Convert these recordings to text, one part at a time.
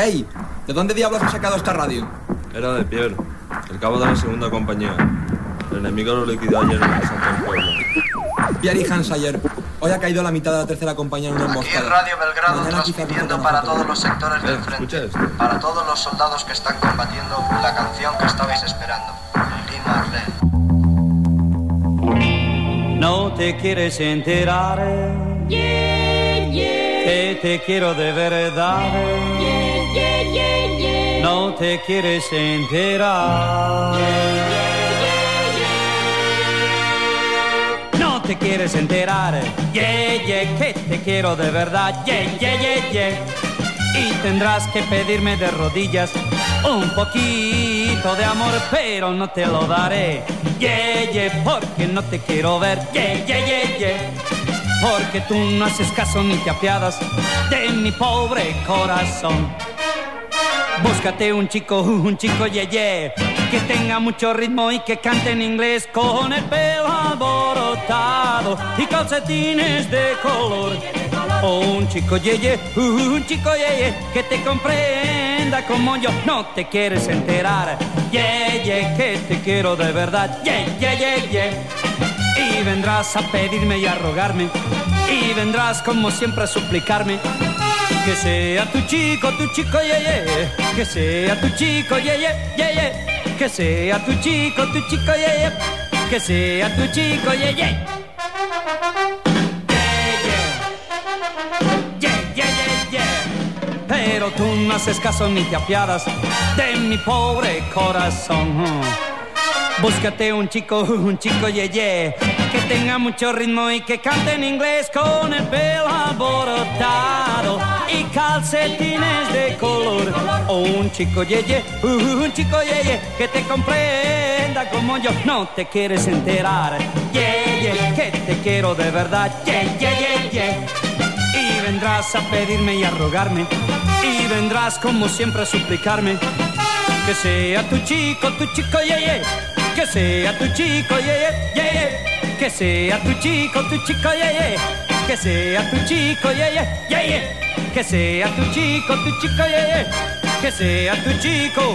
¡Ey! ¿De dónde diablos has sacado esta radio? Era de Pierre, el cabo de la segunda compañía. El enemigo lo liquidó ayer en el Santo del Pueblo. Pierre y Hans ayer. Hoy ha caído la mitad de la tercera compañía en una emboscada. Aquí en Radio Belgrado, transmitiendo para todos los sectores del frente. Para todos los soldados que están combatiendo, la canción que estabais esperando. Lili Marlene. No te quieres enterar, que te quiero de verdad, no te quieres enterar, no te quieres enterar, que te quiero de verdad, y tendrás que pedirme de rodillas un poquito de amor, pero no te lo daré, porque no te quiero ver, porque tú no haces caso ni te apiadas de mi pobre corazón. Búscate un chico, que tenga mucho ritmo y que cante en inglés con el pelo alborotado y calcetines de color. O un chico que te comprenda como yo. No te quieres enterar, que te quiero de verdad, y vendrás a pedirme y a rogarme, y vendrás como siempre a suplicarme que sea tu chico, que sea tu chico, que sea tu chico, que sea tu chico, Pero tú no haces caso ni te apiadas de mi pobre corazón. Búscate un chico, que tenga mucho ritmo y que cante en inglés con el pelo alborotado y calcetines de color. O un chico, que te comprenda como yo. No te quieres enterar, que te quiero de verdad, y vendrás a pedirme y a rogarme, y vendrás como siempre a suplicarme que sea tu chico, que sea tu chico, que sea tu chico, que sea tu chico, que sea tu chico, que sea tu chico,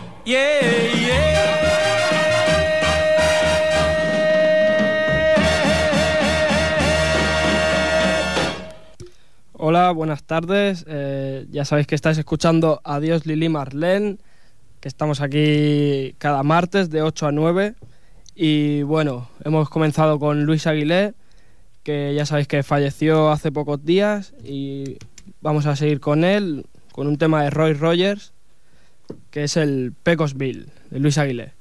Hola, buenas tardes. Ya sabéis que estáis escuchando Adiós Lili Marlene, que estamos aquí cada martes de 8 a 9. Y bueno, hemos comenzado con Luis Aguilé, que ya sabéis que falleció hace pocos días, y vamos a seguir con él, con un tema de Roy Rogers, que es el Pecosville, de Luis Aguilé.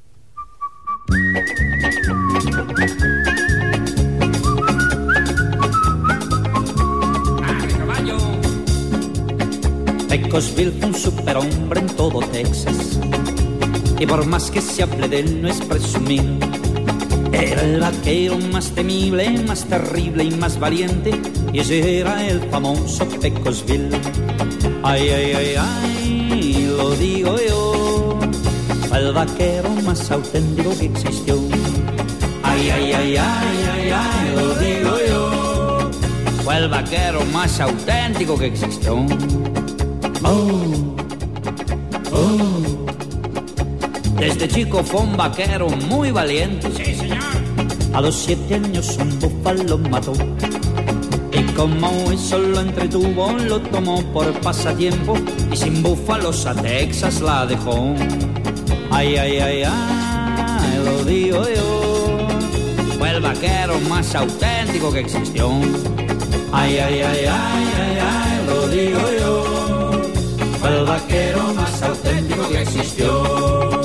Pecosville fue un superhombre en todo Texas, y por más que se hable de él no es presumir. Era el vaquero más temible, más terrible y más valiente, y ese era el famoso Pecosville. Ay, ay, ay, ay, lo digo yo, fue el vaquero más auténtico que existió. Ay, ay, ay, ay, ay, ay, lo digo yo, fue el vaquero más auténtico que existió. Desde chico fue un vaquero muy valiente. Sí, señor. A los 7 años un búfalo mató, y como eso lo entretuvo, lo tomó por pasatiempo, y sin búfalos a Texas la dejó. Ay, ay, ay, ay, lo digo yo, fue el vaquero más auténtico que existió. Ay, ay, ay, ay, ay, ay, lo digo yo, fue el vaquero más auténtico que existió.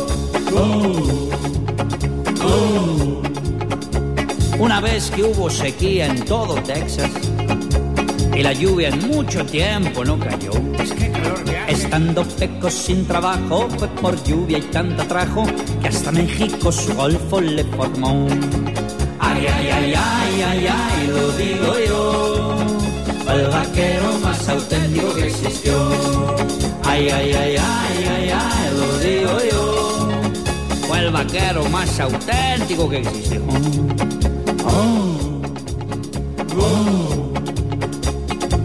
Una vez que hubo sequía en todo Texas y la lluvia en mucho tiempo no cayó, estando Pecos sin trabajo, fue por lluvia y tanta trajo que hasta México su golfo le formó. Ay, ay, ay, ay, ay, ay, lo digo yo, fue el vaquero más auténtico que existió. Ay, ay, ay, ay, ay, ay, lo digo yo, fue el vaquero más auténtico que existió.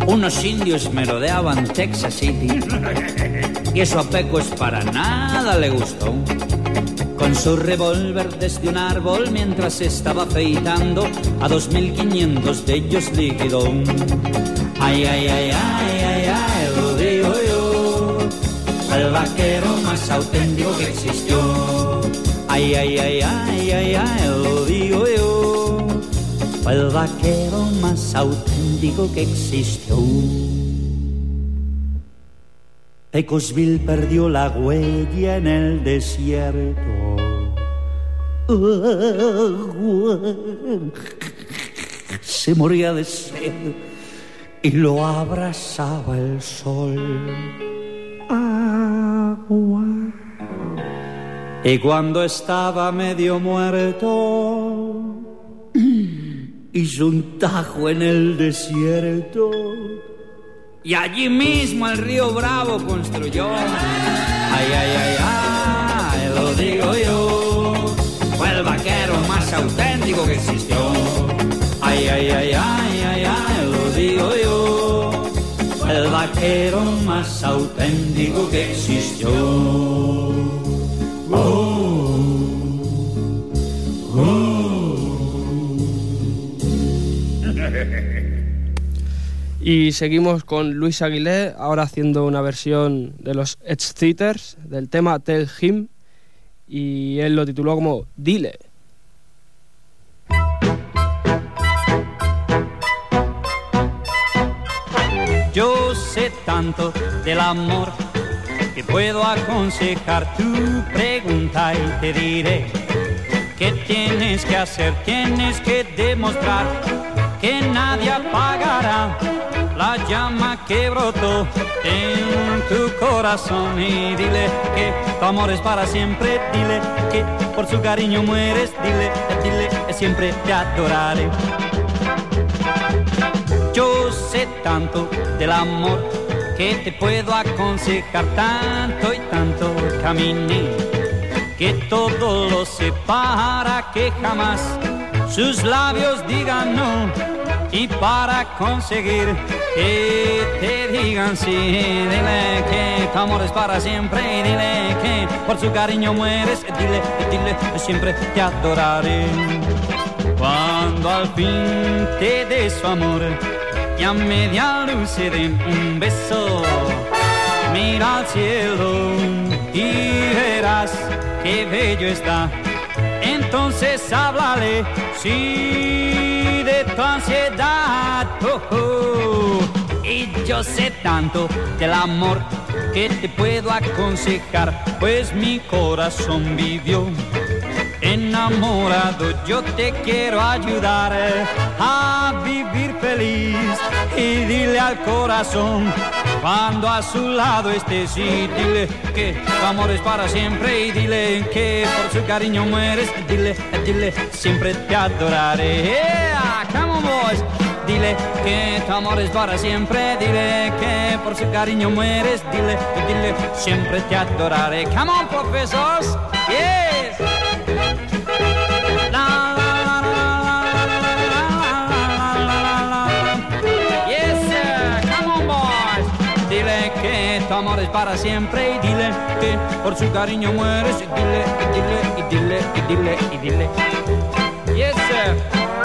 unos indios merodeaban Texas City y eso a Pecos para nada le gustó. Con su revólver desde un árbol mientras estaba afeitando a 2.500 de ellos liquidó. Ay, ay, ay, ay, ay, ay, lo digo yo, el vaquero más auténtico que existió. Ay, ay, ay, ay, ay, ay, lo digo yo, el vaquero más auténtico que existió. Pecosville perdió la huella en el desierto. Se moría de sed y lo abrazaba el sol. Agua. Y cuando estaba medio muerto, hizo un tajo en el desierto. Y allí mismo el río Bravo construyó. Ay, ay, ay, ay, lo digo yo, fue el vaquero más auténtico que existió. Ay, ay, ay, ay, ay, ay, lo digo yo, fue el vaquero más auténtico que existió. Y seguimos con Luis Aguilé, ahora haciendo una versión de los Exciters del tema Tell Him, y él lo tituló como Dile. Yo sé tanto del amor que puedo aconsejar tu pregunta y te diré qué tienes que hacer, tienes que demostrar que nadie apagará la llama que brotó en tu corazón. Y dile que tu amor es para siempre, dile que por su cariño mueres, dile que siempre te adoraré. Yo sé tanto del amor que te puedo aconsejar, tanto y tanto caminé, que todo lo sé para que jamás sus labios digan no, y para conseguir que te digan sí, dile que tu amor es para siempre, y dile que por su cariño mueres, dile que siempre te adoraré. Cuando al fin te dé su amor y a media luz se den un beso, mira al cielo y verás qué bello está. Entonces háblale, sí, de tu ansiedad. Y yo sé tanto del amor que te puedo aconsejar, pues mi corazón vivió enamorado. Yo te quiero ayudar a vivir feliz, y dile al corazón cuando a su lado estés, y dile que tu amor es para siempre, y dile que por su cariño mueres, dile siempre te adoraré. Yeah, come on boys. Dile que tu amor es para siempre, dile que por su cariño mueres, dile siempre te adoraré. Come on, professors. Yes. Dile que tu amor es para siempre, y dile que por su cariño mueres, y dile. Yes, sir.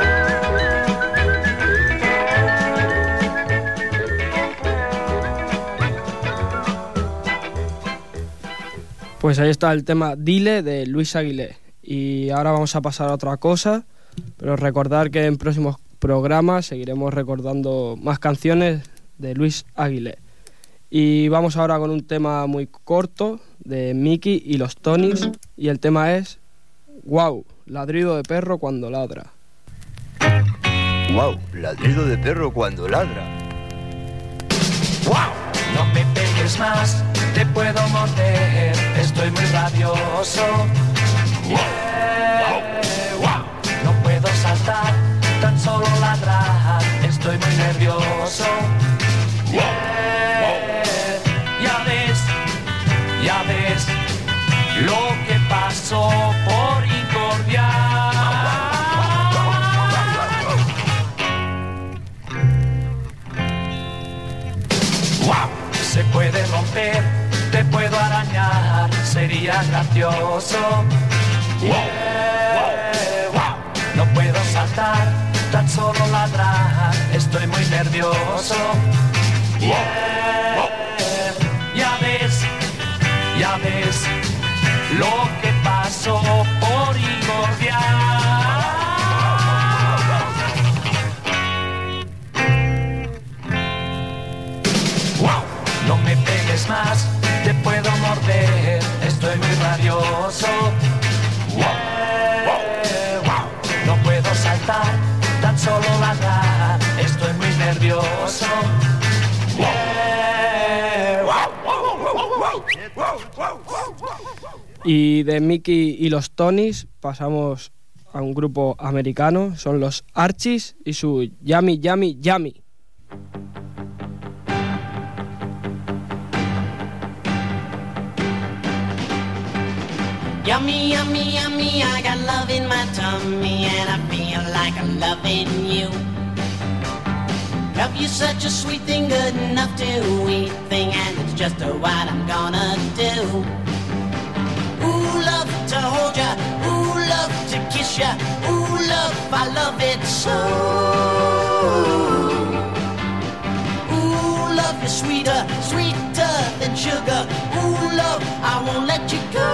Pues ahí está el tema Dile de Luis Aguilé. Y ahora vamos a pasar a otra cosa, pero recordar que en próximos programas seguiremos recordando más canciones de Luis Aguilé. Y vamos ahora con un tema muy corto de Mickey y los Tonys, y el tema es Wow, ladrido de perro cuando ladra. Wow, ladrido de perro cuando ladra. Wow, no me pegues más, te puedo morder, estoy muy rabioso. Wow, no puedo saltar, tan solo ladrar, estoy muy nervioso. Ya ves lo que pasó por incordiar. día gracioso. No puedo saltar, tan solo ladrar, estoy muy nervioso. Ya ves lo que pasó por engordear. No me pegues más, te puedo morder, estoy muy rabioso. No puedo saltar, tan solo ladrar, estoy muy nervioso. Y de Mickey y los Tonys pasamos a un grupo americano, son los Archies y su Yummy Yummy Yummy. Yummy, yummy, yummy, I got love in my tummy and I feel like I'm loving you. Love you such a sweet thing, good enough to eat thing, and it's just what I'm gonna do. Ooh, love to hold ya, ooh, love to kiss ya, ooh, love, I love it so. Ooh, love you sweeter, sweeter than sugar, ooh, love, I won't let you go.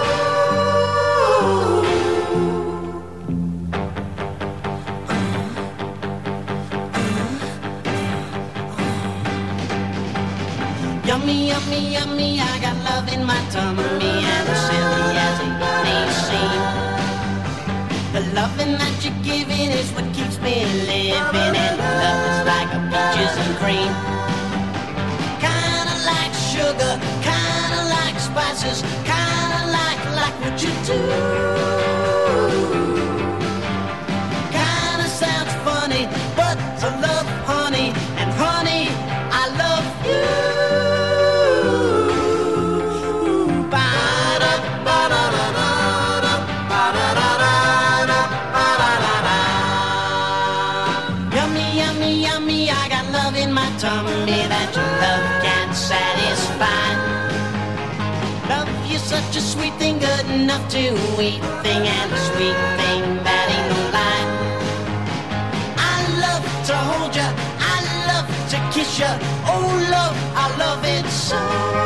Yummy, yummy, yummy, I got love in my tummy, and as silly as it may seem, the loving that you're giving is what keeps me living, and love is like a peaches and cream. Kinda like sugar, kinda like spices, kinda like what you do. Kinda sounds funny, but I love honey, and honey, I love you. Tummy that your love can satisfy. Love you such a sweet thing, good enough to eat thing, and a sweet thing that ain't no lie. I love to hold ya, I love to kiss ya, oh love, I love it so.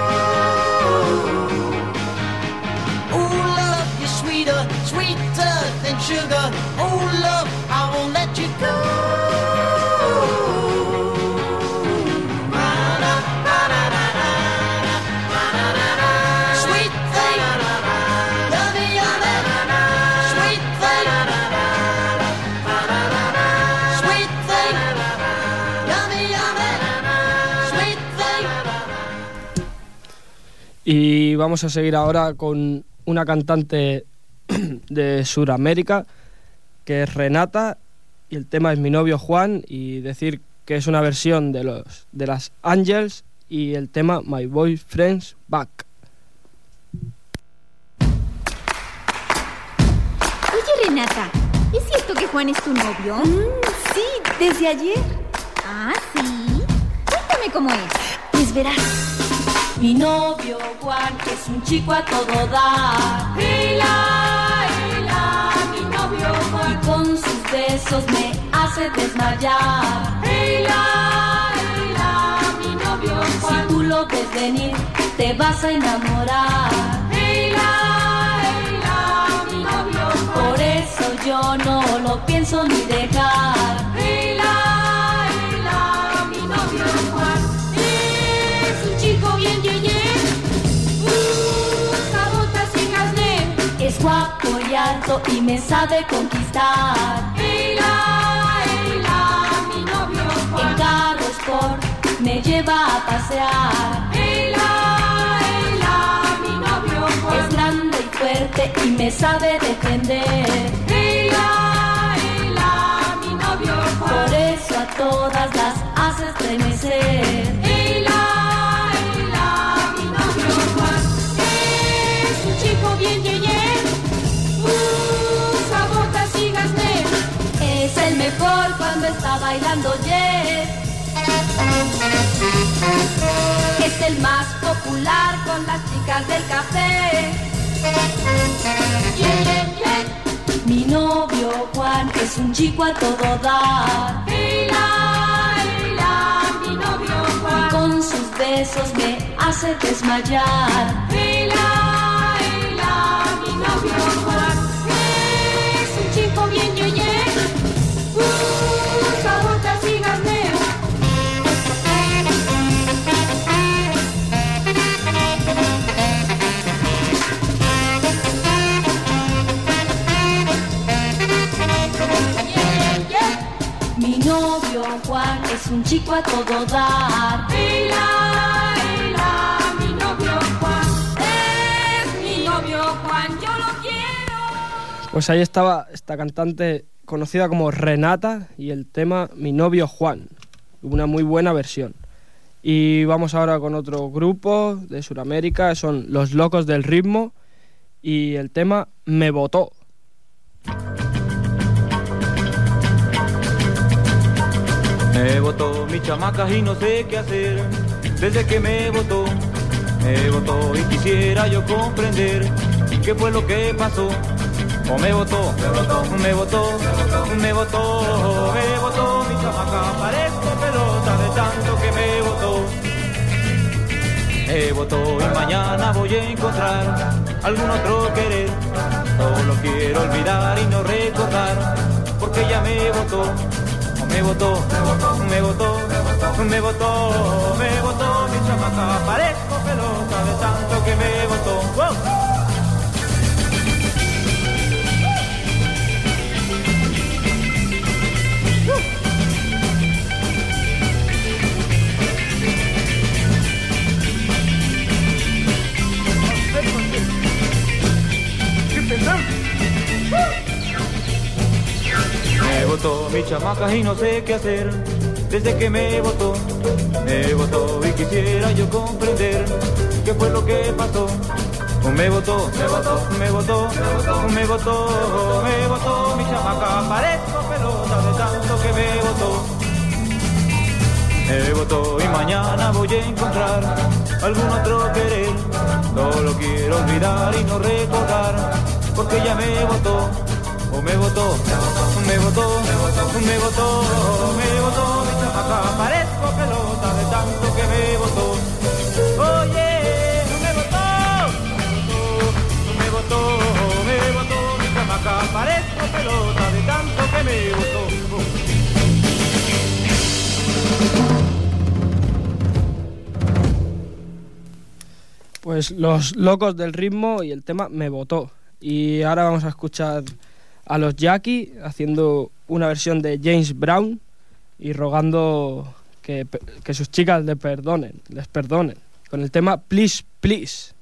Oh love, you're sweeter, sweeter than sugar, oh love, I won't let you go. Y vamos a seguir ahora con una cantante de Sudamérica, que es Renata, y el tema es Mi novio Juan, y decir que es una versión de las Angels, y el tema My Boyfriend's Back. Oye, Renata, ¿es cierto que Juan es tu novio? Sí, desde ayer. Ah, ¿sí? Cuéntame cómo es. Pues verás. Mi novio Juan es un chico a todo dar. Hila, mi novio Juan. Y con sus besos me hace desmayar. Hila, mi novio Juan. Si tú lo ves venir, te vas a enamorar. Hila, mi novio Juan. Por eso yo no lo pienso ni dejar. Hila, mi novio Juan. Chico bien yeye, sabotas sin gasné. Es guapo y alto y me sabe conquistar. Hila, mi novio Juan. En carro sport me lleva a pasear. Hila, mi novio Juan. Es grande y fuerte y me sabe defender. Hila, mi novio Juan. Por eso a todas las hace estremecer. Bien yeye, sabotas y gasné. Es el mejor cuando está bailando jazz. Es el más popular con las chicas del café. Mi novio Juan es un chico a todo dar. Mi novio Juan. Y con sus besos me hace desmayar. Mi novio Juan. Es un chico bien ye-ye. Sabotas y gasneo. Mi novio Juan es un chico a todo dar. Mi novio Juan es mi novio Juan, yo lo quiero. Pues ahí estaba esta cantante conocida como Renata y el tema Mi novio Juan, una muy buena versión. Y vamos ahora con otro grupo de Sudamérica, son Los Locos del Ritmo y el tema Me Botó. Me botó mi chamaca y no sé qué hacer. Desde que me botó y quisiera yo comprender qué fue lo que pasó. O me botó mi chamaca, parezco pelota de tanto que me botó y mañana voy a encontrar algún otro querer. Solo quiero olvidar y no recordar, porque ya me botó. Me botó mi chamaca, parezco pelota de tanto que me botó. ¡Wow! Me botó mi chamaca y no sé qué hacer. Desde que me botó y quisiera yo comprender qué fue lo que pasó. Me botó mi chamaca, parezco pelota de tanto que me botó y mañana voy a encontrar algún otro querer. Solo quiero olvidar y no recordar, porque ya me botó. Me botó mi chamaca, parezco pelota de tanto que me botó. Oye, me botó mi chamaca, parezco pelota de tanto que me botó. Pues Los Locos del Ritmo y el tema Me Botó. Y ahora vamos a escuchar a los Jackie haciendo una versión de James Brown y rogando que sus chicas les perdonen, con el tema Please, Please.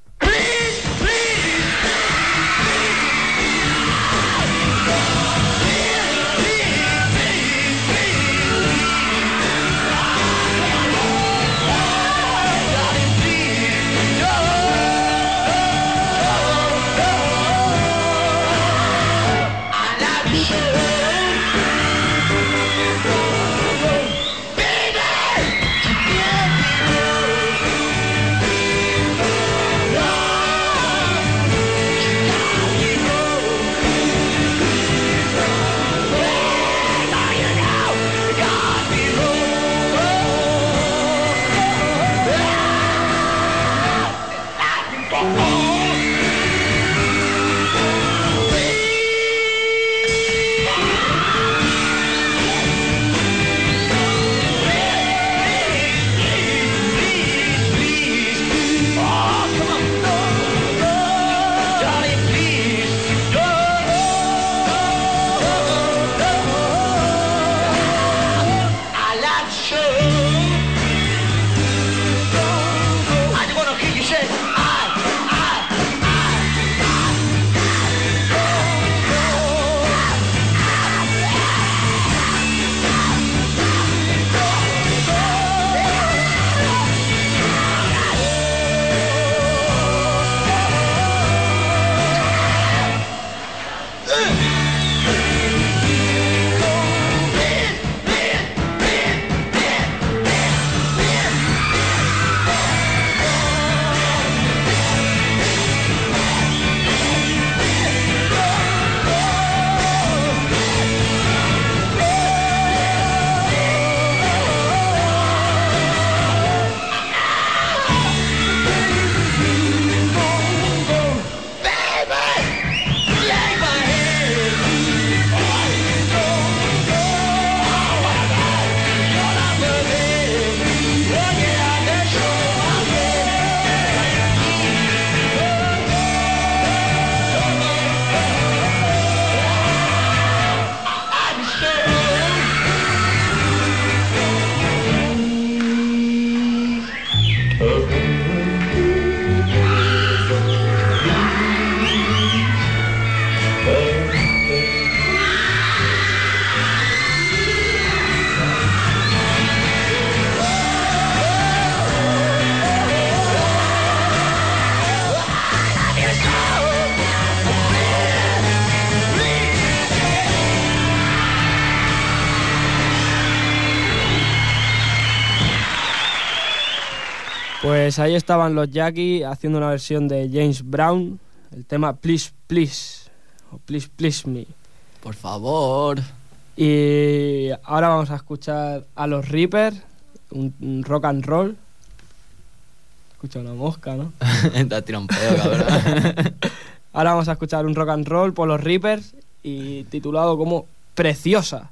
Pues ahí estaban los Jackie haciendo una versión de James Brown, el tema Please Please, o Please Please Me. Por favor. Y ahora vamos a escuchar a los Reapers, un rock and roll. Escucha una mosca, ¿no? Te has tirado un pedo, cabrón. Ahora vamos a escuchar un rock and roll por los Reapers y titulado como Preciosa.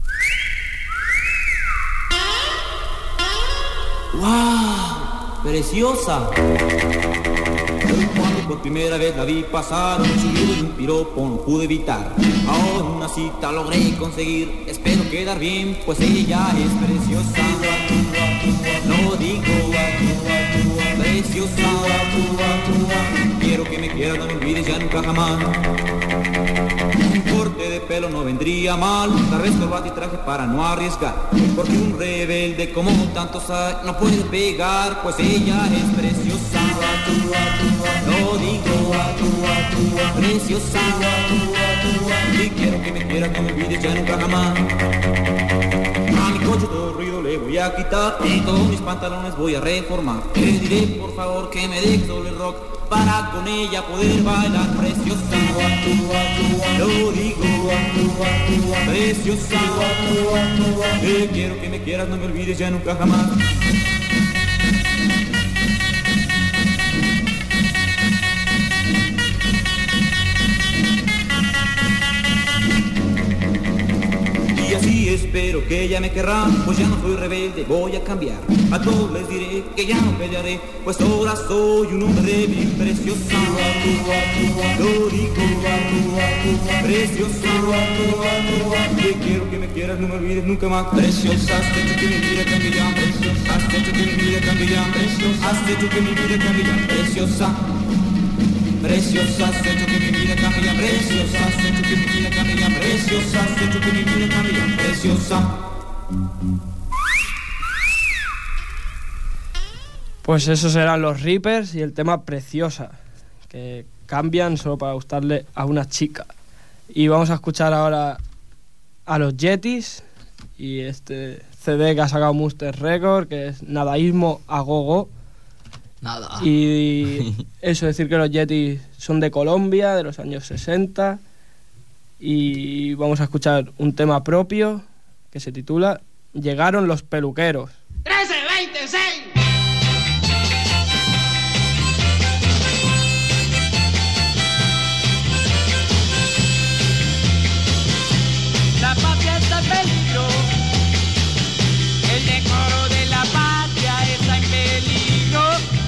¡Wow! ¡Preciosa! Cuando por primera vez la vi pasar, un chillido y un piropo no pude evitar. Ahora en una cita logré conseguir, espero quedar bien, pues ella es preciosa. No digo preciosa, quiero que me quieras, no me olvides ya nunca jamás. Un corte de pelo no vendría mal, tal vez corbata y traje para no arriesgar, porque un rebelde como tantos hay no puede pegar, pues ella es preciosa. No digo preciosa, y quiero que me quieras, no me olvides ya nunca jamás. A mi coche todo el ruido le voy a quitar y todos mis pantalones voy a reformar. Le diré por favor que me deje solo el rock para con ella poder bailar preciosa. Lo digo preciosa, quiero que me quieras, no me olvides ya nunca jamás. Y así espero que ella me querrá, pues ya no soy rebelde, voy a cambiar. A todos les diré que ya no pelearé, pues ahora soy un hombre bien preciosa. Lo digo preciosa, que quiero que me quieras, no me olvides nunca más. Preciosa, has hecho que mi vida cambie ya. Preciosa, has hecho que mi vida cambie ya. Preciosa, has hecho que mi vida cambie ya. Preciosa, preciosa, has hecho que mi vida cambie ya. Preciosa, has hecho que mi vida cambie ya. Preciosa, has hecho que mi vida cambie ya. Preciosa. Pues esos eran los Reapers y el tema Preciosa, que cambian solo para gustarle a una chica. Y vamos a escuchar ahora a los Yetis y este CD que ha sacado Monster Record, que es Nadaísmo a Gogo. Nada. Y eso, decir que los Yetis son de Colombia, de los años 60. Y vamos a escuchar un tema propio que se titula Llegaron los peluqueros. 1326. La patria está en peligro, el decoro de la patria está en peligro.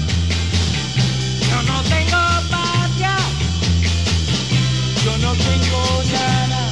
Yo no tengo patria, yo no tengo nada.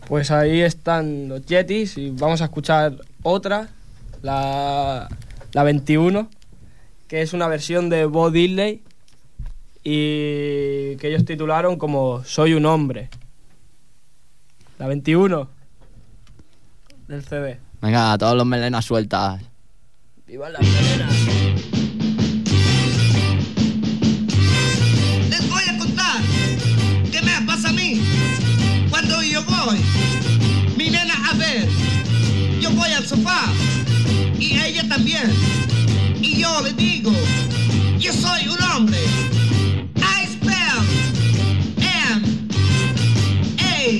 Pues ahí están los Yetis y vamos a escuchar otra, la 21, que es una versión de Bo Diddley y que ellos titularon como Soy un hombre. La 21 del CD. Venga, todos los melenas sueltas. ¡Viva las melenas! Les voy a contar qué me pasa a mí cuando yo voy. Mi nena a ver, yo voy al sofá y ella también. Y yo le digo, yo soy un hombre. I spell M-A-N.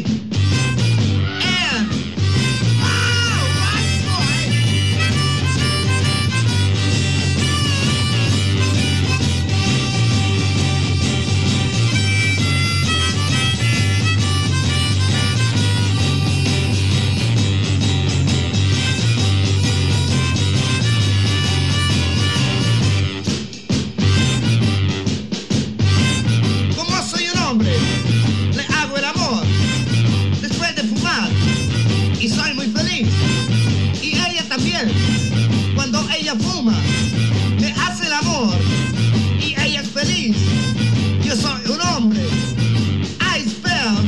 Y soy muy feliz. Y ella también. Cuando ella fuma, me hace el amor. Y ella es feliz. Yo soy un hombre. I spell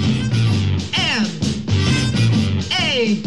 M-A-N.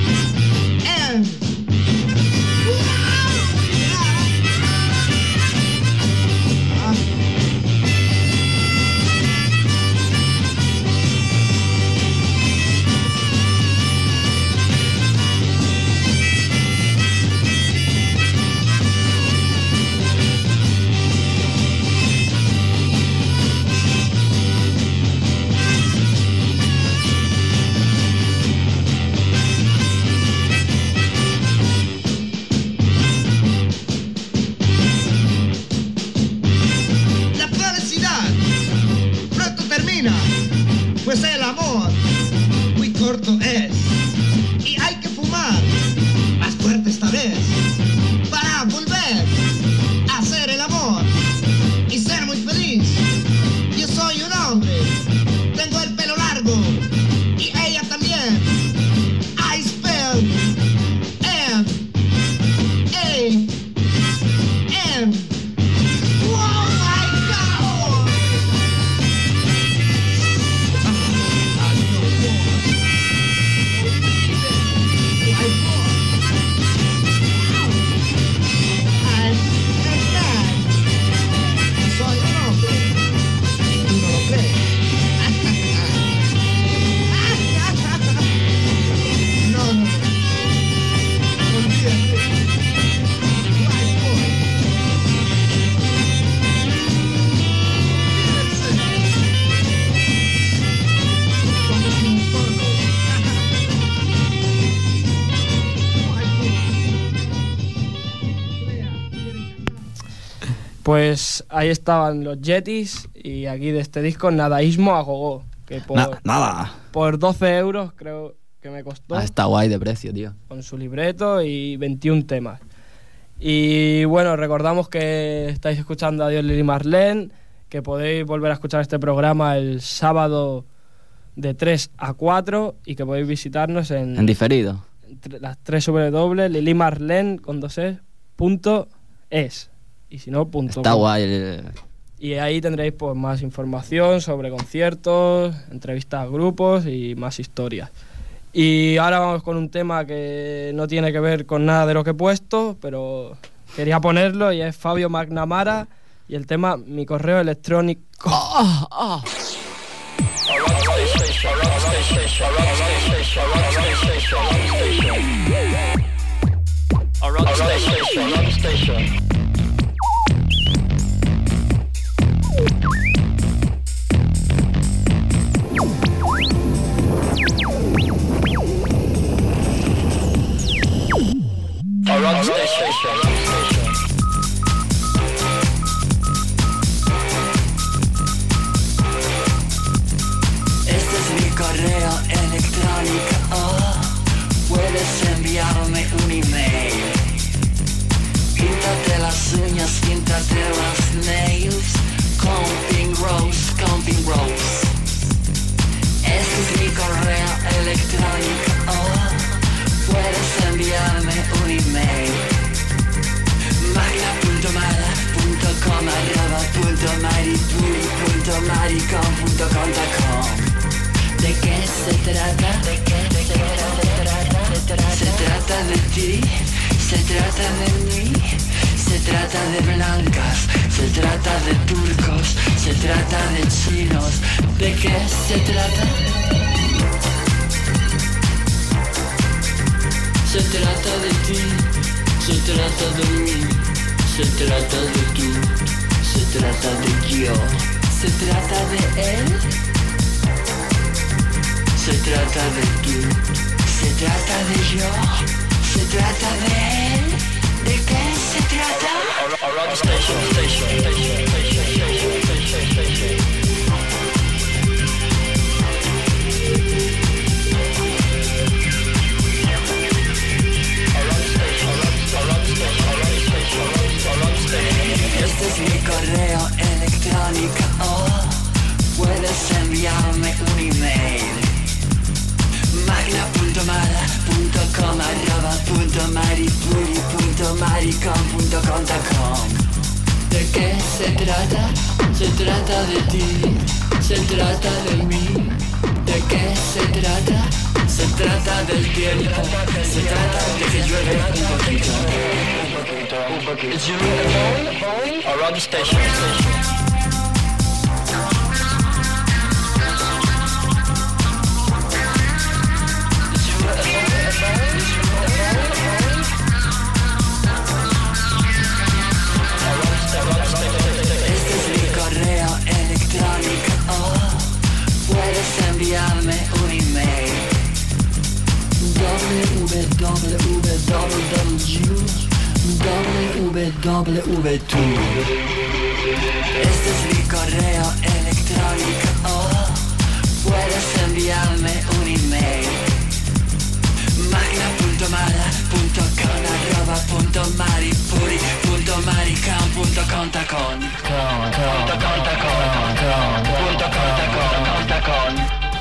Pues el amor muy corto es y hay que fumar más fuerte esta vez para volver a hacer el amor y ser muy feliz. Yo soy un hombre, tengo el pelo largo y ella también. I spell M-A-N. Pues ahí estaban los Yetis y aquí de este disco Nadaísmo a Gogó, que nada. Por 12 euros creo que me costó. Está guay de precio, tío. Con su libreto y 21 temas. Y bueno, recordamos que estáis escuchando a Adiós Lili Marlene, que podéis volver a escuchar este programa el sábado de 3 a 4 y que podéis visitarnos en diferido. Las 3 www.lilimarlen.es. Y si no, Está guay. Y ahí tendréis pues más información sobre conciertos, entrevistas a grupos y más historias. Y ahora vamos con un tema que no tiene que ver con nada de lo que he puesto, pero quería ponerlo, y es Fabio McNamara y el tema Mi correo electrónico. Este es mi correo electrónico. Puedes enviarme un email. Píntate las uñas, píntate las nails. Counting Rose. Este es mi correo electrónico. electrónico, puedes enviarme un email. magna.mara.maripuri.maricon.com. ¿De qué se trata? ¿De qué se trata? Se trata de ti, se trata de mí, se trata de blancas, se trata de turcos, se trata de chinos. ¿De qué se trata? Se trata de ti, se trata de mí, se trata de tú, se trata de yo, se trata de él, se trata de tú, se trata de yo, se trata de él. ¿De qué se trata? Este es mi correo electrónico, puedes enviarme un email. magna.mara.maripuri.maricon.com. ¿De qué se trata? Se trata de ti, se trata de mí. ¿De qué se trata? Se trata del tiempo, se trata de que llueve un poquito. It's you around the station. Este es mi correo electrónico, puedes enviarme un email. www. Este es mi correo electrónico, puedes enviarme un email. magna.mara.puri.maricon.com.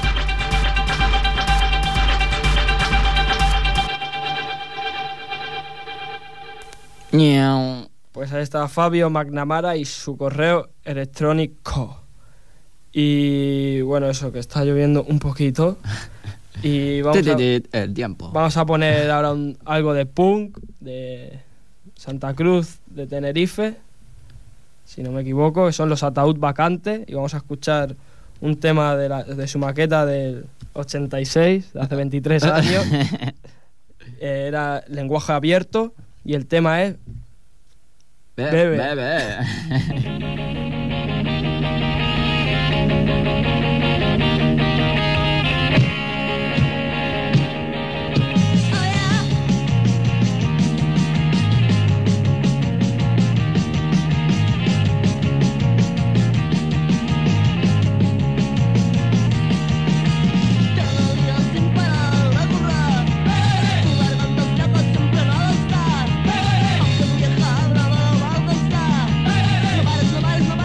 Pues ahí está Fabio McNamara y su correo electrónico. Y bueno, eso, que está lloviendo un poquito. Y el tiempo. Vamos a poner ahora algo de punk, de Santa Cruz, de Tenerife, si no me equivoco, que son los Ataúd Vacante. Y vamos a escuchar un tema de su maqueta del 86, de hace 23 años. Era Lenguaje Abierto. Y el tema es Bebe. No pares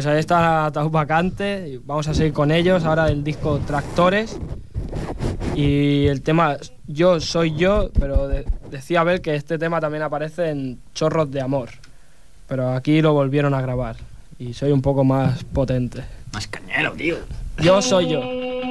pues ahí está Ataúd Vacante y vamos a seguir con ellos. Ahora el disco Tractores y el tema Yo Soy Yo, pero decía Abel que este tema también aparece en Chorros de Amor, pero aquí lo volvieron a grabar y soy un poco más potente. Más cañero, tío. Yo Soy Yo.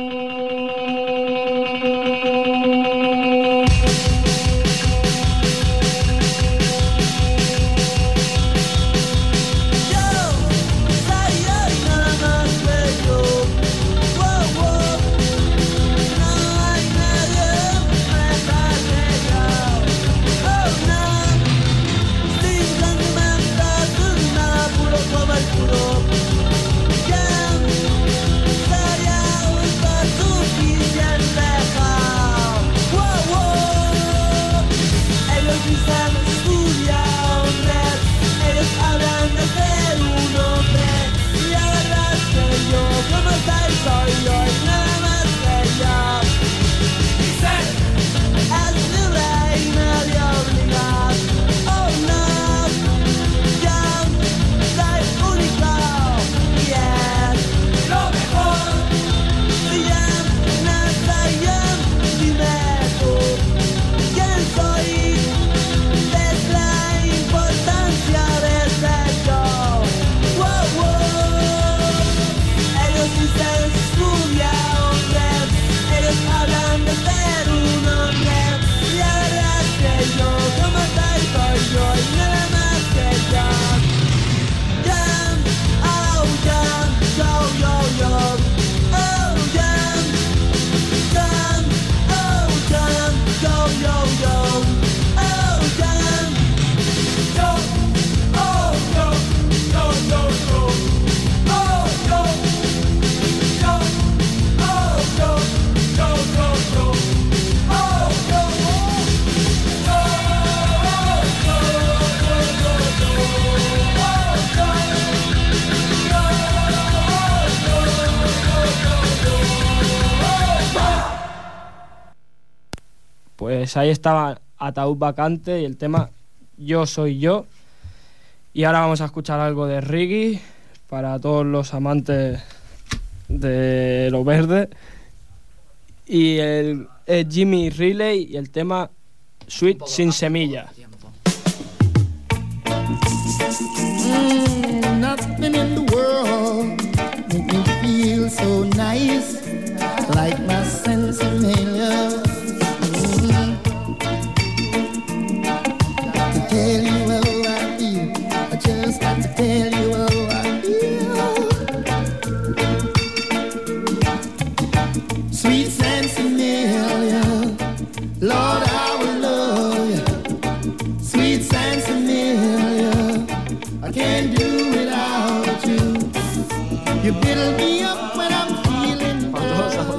Pues ahí estaba Ataúd Vacante y el tema Yo Soy Yo. Y ahora vamos a escuchar algo de reggae para todos los amantes de lo verde. Y el Jimmy Riley y el tema Sweet Sin Semilla. Nothing in the world make me feel so nice like my sensimilla. To tell you how I feel, I just got to tell you how I feel. Sweet sensimilla, Lord, I will love you. Sweet sensimilla, I can't do without you. You build me up when I'm feeling down.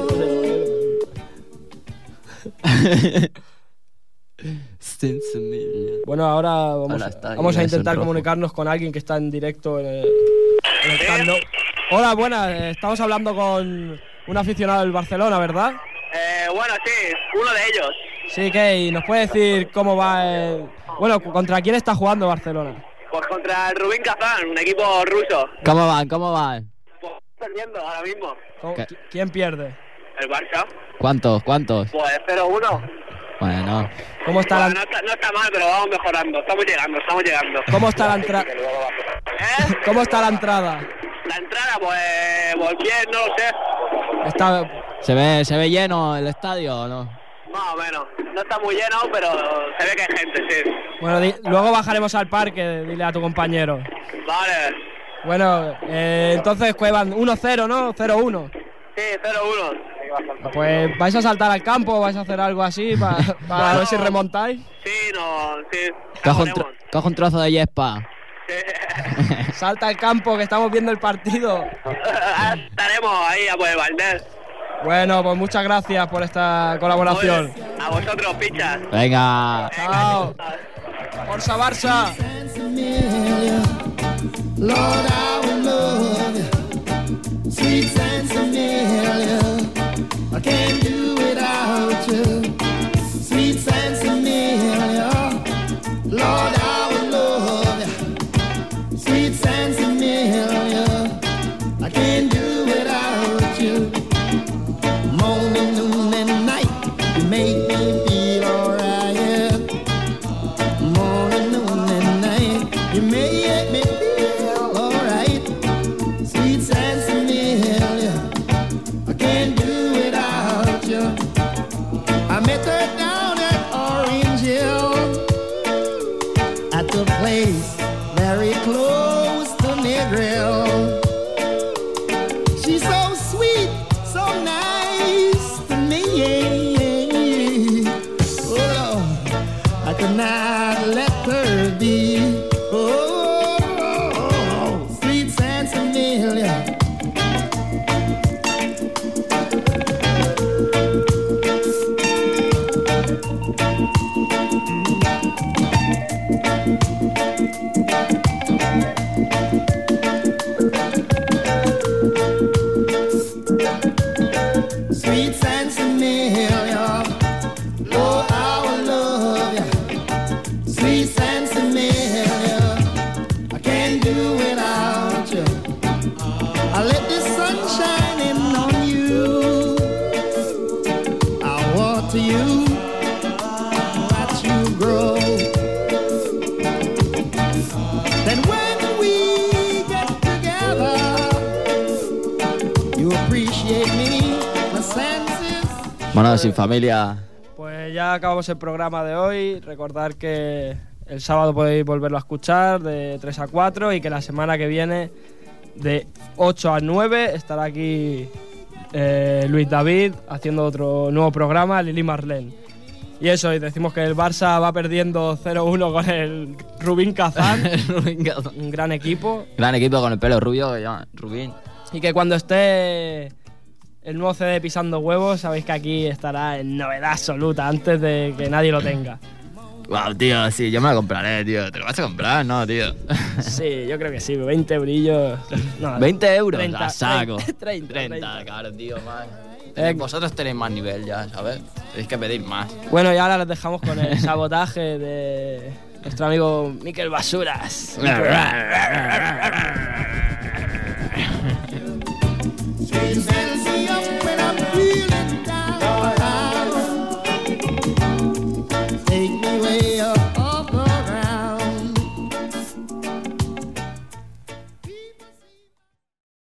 Bueno, ahora vamos a intentar comunicarnos con alguien que está en directo en el stand-up. Hola, buenas, estamos hablando con un aficionado del Barcelona, ¿verdad? Bueno, sí, uno de ellos. Sí, ¿qué? ¿Y nos puede decir cómo va el... Bueno, ¿contra quién está jugando Barcelona? Pues contra el Rubin Kazán, un equipo ruso. ¿Cómo van? ¿Cómo van? Pues perdiendo ahora mismo. ¿Quién pierde? El Barça. ¿Cuántos? Pues 0-1. Bueno. ¿Cómo está la... No está mal, pero vamos mejorando. Estamos llegando. ¿Cómo está la entrada? ¿Cómo está la entrada? La entrada, pues bien, no lo sé. Está... ¿Se ve lleno el estadio o no? Más o menos. No está muy lleno, pero se ve que hay gente, sí. Bueno, luego bajaremos al parque, dile a tu compañero. Vale. Bueno, entonces van 1-0, ¿no? 0-1. Sí, 0-1. Pues vais a saltar al campo, vais a hacer algo así para ver si remontáis. Sí. Coge un trozo de yespa. Salta al campo, que estamos viendo el partido. Estaremos ahí a poder Valdés. Bueno, pues muchas gracias por esta colaboración. A vosotros, pichas. Venga. Chao. Forza Barça. Lord, I will love you. Sweet sensimilla, I can't do without you. Sweet sensimilla, Lord, I will love you. Sweet sensimilla. you. Morning, noon, and night, you make me feel alright. Morning, noon, and night, you make me feel alright. Sweet Sansamilla, I can't do without you. I met her down at Orange Hill, at the place very close to Negril. She's so sweet, so nice to me. Oh Lord, I could not let her be. Oh, sweet Sansamilla. Sweet Sansamilla, oh, how I love ya. Sweet Sansamilla, I can't do without you. I let the sun shine in on you. I water you, watch you grow. Then when we get together, you appreciate me, my senses. Bueno, sin familia. Pues ya acabamos el programa de hoy. Recordar que el sábado podéis volverlo a escuchar de 3 a 4 y que la semana que viene de 8 a 9 estará aquí Luis David haciendo otro nuevo programa, Lili Marlene. Y eso, y decimos que el Barça va perdiendo 0-1 con el Rubín Kazán. Un gran equipo. Gran equipo con el pelo rubio, ya, Rubín. Y que cuando esté el nuevo CD Pisando Huevos, sabéis que aquí estará en novedad absoluta antes de que nadie lo tenga. Wow, tío, sí, yo me lo compraré, tío. ¿Te lo vas a comprar? No, tío. Sí, yo creo que sí, 20 eurillos. No, 20 euros, 30, la saco. 30, claro, tío, más. Vosotros tenéis más nivel ya, ¿sabes? Tenéis que pedir más. Bueno, y ahora les dejamos con el sabotaje de nuestro amigo Miquel Basuras.